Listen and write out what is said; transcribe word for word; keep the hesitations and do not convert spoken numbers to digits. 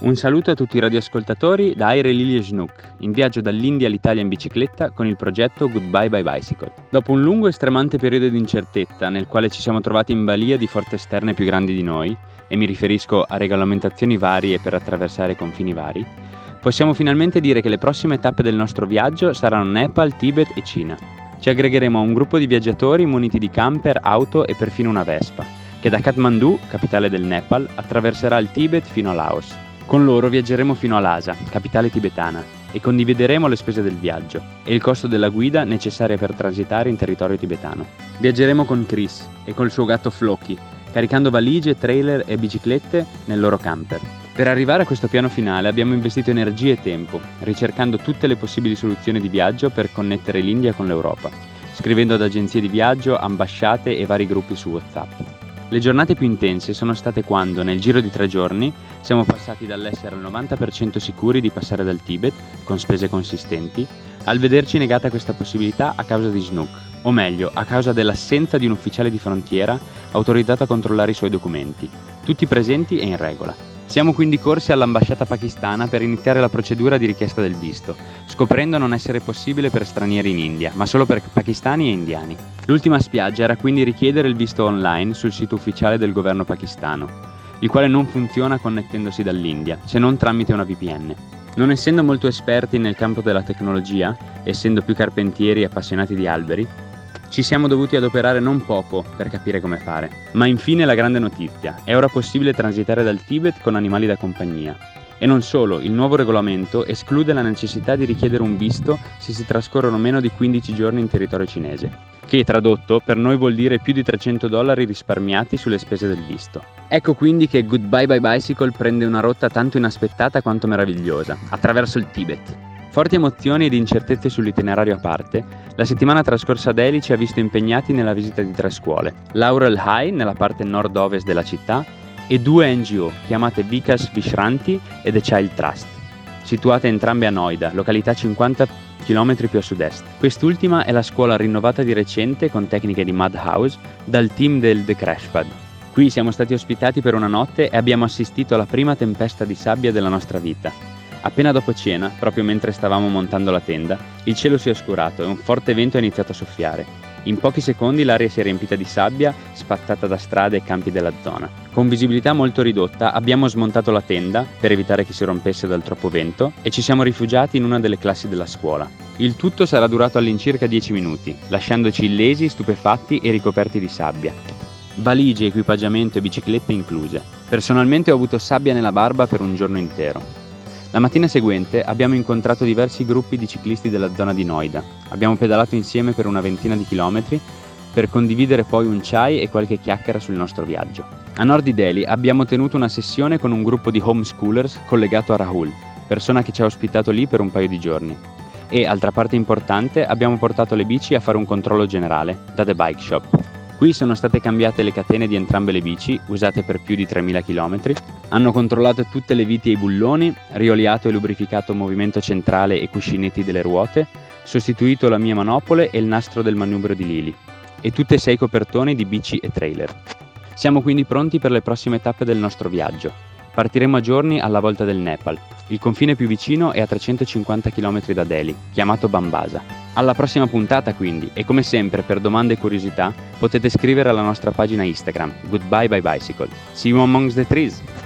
Un saluto a tutti i radioascoltatori da Aire Lily e Snook, in viaggio dall'India all'Italia in bicicletta con il progetto Goodbye by Bicycle. Dopo un lungo e stremante periodo di incertezza, nel quale ci siamo trovati in balia di forze esterne più grandi di noi, e mi riferisco a regolamentazioni varie per attraversare confini vari, possiamo finalmente dire che le prossime tappe del nostro viaggio saranno Nepal, Tibet e Cina. Ci aggregheremo a un gruppo di viaggiatori muniti di camper, auto e perfino una Vespa, che da Kathmandu, capitale del Nepal, attraverserà il Tibet fino a Laos. Con loro viaggeremo fino a Lhasa, capitale tibetana, e condivideremo le spese del viaggio e il costo della guida necessaria per transitare in territorio tibetano. Viaggeremo con Chris e col suo gatto Floki, caricando valigie, trailer e biciclette nel loro camper. Per arrivare a questo piano finale abbiamo investito energie e tempo, ricercando tutte le possibili soluzioni di viaggio per connettere l'India con l'Europa, scrivendo ad agenzie di viaggio, ambasciate e vari gruppi su WhatsApp. Le giornate più intense sono state quando, nel giro di tre giorni, siamo passati dall'essere al novanta per cento sicuri di passare dal Tibet, con spese consistenti, al vederci negata questa possibilità a causa di Snook, o meglio, a causa dell'assenza di un ufficiale di frontiera autorizzato a controllare i suoi documenti, tutti presenti e in regola. Siamo quindi corsi all'ambasciata pakistana per iniziare la procedura di richiesta del visto, scoprendo non essere possibile per stranieri in India, ma solo per pakistani e indiani. L'ultima spiaggia era quindi richiedere il visto online sul sito ufficiale del governo pakistano, il quale non funziona connettendosi dall'India, se non tramite una V P N. Non essendo molto esperti nel campo della tecnologia, essendo più carpentieri e appassionati di alberi, ci siamo dovuti adoperare non poco per capire come fare. Ma infine la grande notizia: è ora possibile transitare dal Tibet con animali da compagnia. E non solo, il nuovo regolamento esclude la necessità di richiedere un visto se si trascorrono meno di quindici giorni in territorio cinese, che tradotto per noi vuol dire più di trecento dollari risparmiati sulle spese del visto. Ecco quindi che Goodbye by Bicycle prende una rotta tanto inaspettata quanto meravigliosa, attraverso il Tibet. Forti emozioni ed incertezze sull'itinerario a parte, la settimana trascorsa a Delhi ci ha visto impegnati nella visita di tre scuole, Laurel High nella parte nord-ovest della città e due N G O chiamate Vikas Vishranti e The Child Trust, situate entrambe a Noida, località cinquanta chilometri più a sud-est. Quest'ultima è la scuola rinnovata di recente con tecniche di Madhouse dal team del The Crash Pad. Qui siamo stati ospitati per una notte e abbiamo assistito alla prima tempesta di sabbia della nostra vita. Appena dopo cena, proprio mentre stavamo montando la tenda, il cielo si è oscurato e un forte vento ha iniziato a soffiare. In pochi secondi l'aria si è riempita di sabbia, spazzata da strade e campi della zona. Con visibilità molto ridotta abbiamo smontato la tenda, per evitare che si rompesse dal troppo vento, e ci siamo rifugiati in una delle classi della scuola. Il tutto sarà durato all'incirca dieci minuti, lasciandoci illesi, stupefatti e ricoperti di sabbia. Valigie, equipaggiamento e biciclette incluse. Personalmente ho avuto sabbia nella barba per un giorno intero. La mattina seguente abbiamo incontrato diversi gruppi di ciclisti della zona di Noida. Abbiamo pedalato insieme per una ventina di chilometri per condividere poi un chai e qualche chiacchiera sul nostro viaggio. A nord di Delhi abbiamo tenuto una sessione con un gruppo di homeschoolers collegato a Rahul, persona che ci ha ospitato lì per un paio di giorni. E, altra parte importante, abbiamo portato le bici a fare un controllo generale da The Bike Shop. Qui sono state cambiate le catene di entrambe le bici, usate per più di tremila chilometri, hanno controllato tutte le viti e i bulloni, rioliato e lubrificato il movimento centrale e cuscinetti delle ruote, sostituito la mia manopole e il nastro del manubrio di Lily, e tutte e sei copertoni di bici e trailer. Siamo quindi pronti per le prossime tappe del nostro viaggio. Partiremo a giorni alla volta del Nepal. Il confine più vicino è a trecentocinquanta chilometri da Delhi, chiamato Bambasa. Alla prossima puntata quindi, e come sempre per domande e curiosità potete scrivere alla nostra pagina Instagram, Goodbye by Bicycle. See you amongst the trees!